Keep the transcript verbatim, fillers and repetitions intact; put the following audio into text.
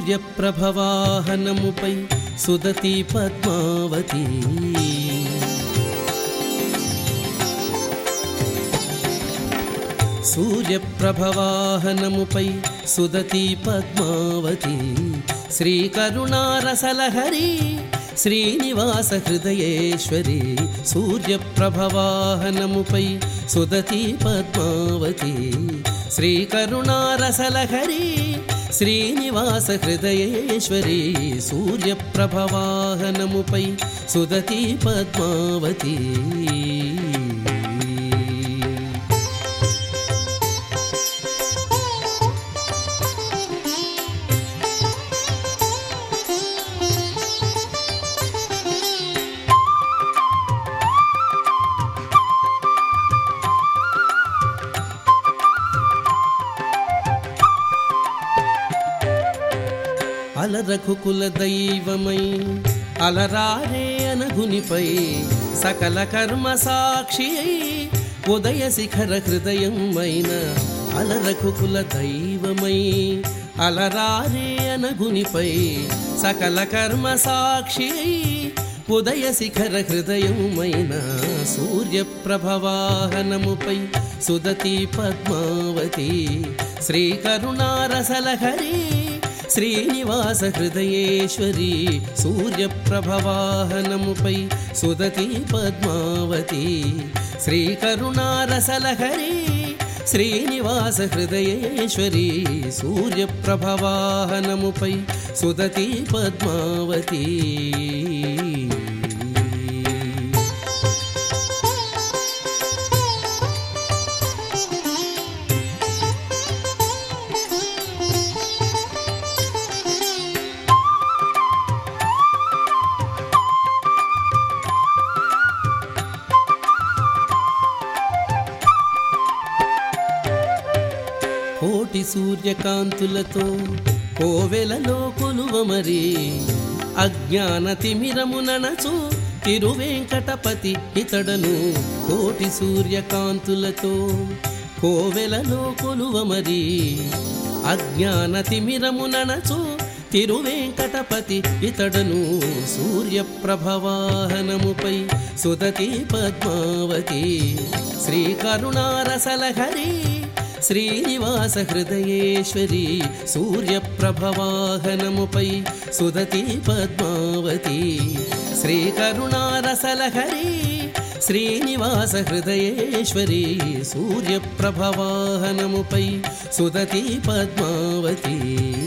సూర్యప్రభవాహనముపై సుదతి పద్మావతి సూర్యప్రభవాహనముపై సుదతి పద్మావతి శ్రీకరుణారసలహరి శ్రీనివాస హృదయేశ్వరి సూర్యప్రభవాహనముపై సుదతి పద్మావతి శ్రీకరుణారసలహరి శ్రీనివాస హృదయేశ్వరి సూర్యప్రభవాహనముపై సుదతి పద్మావతి అలరఘుకుల దైవమై అలరారే అనగునిపై సకల కర్మ సాక్షి ఉదయ శిఖర హృదయమైన అలరఘుకుల దైవమై అలరారే అనగునిపై సకల కర్మ సాక్షి ఉదయ శిఖర హృదయమైన సూర్యప్రభవాహనముపై సుదతి పద్మావతి శ్రీకరుణారసలహరి శ్రీనివాస హృదయేశ్వరి సూర్యప్రభవాహనముపై సుదతి పద్మావతి శ్రీకరుణారసలహరి శ్రీనివాస హృదయేశ్వరి సూర్యప్రభవాహనముపై సుదతి పద్మావతి కోటి సూర్యకాంతులతో కోవెలలో కొలువమరి అజ్ఞాన తిమిరముననచు తిరువేంకటపతి ఇతడను కోటి సూర్యకాంతులతో కోవెలలో కొలువమరి అజ్ఞాన తిమిరముననచు తిరువేంకటపతి ఇతడను సూర్యప్రభవాహనముపై సుదతి పద్మావతి శ్రీకరుణారసలహరి శ్రీనివాస హృదయేశ్వరి సూర్యప్రభవాహనముపై సుదతి పద్మావతి శ్రీకరుణారసలహరి శ్రీనివాస హృదయేశ్వరి సూర్యప్రభవాహనముపై సుదతి పద్మావతి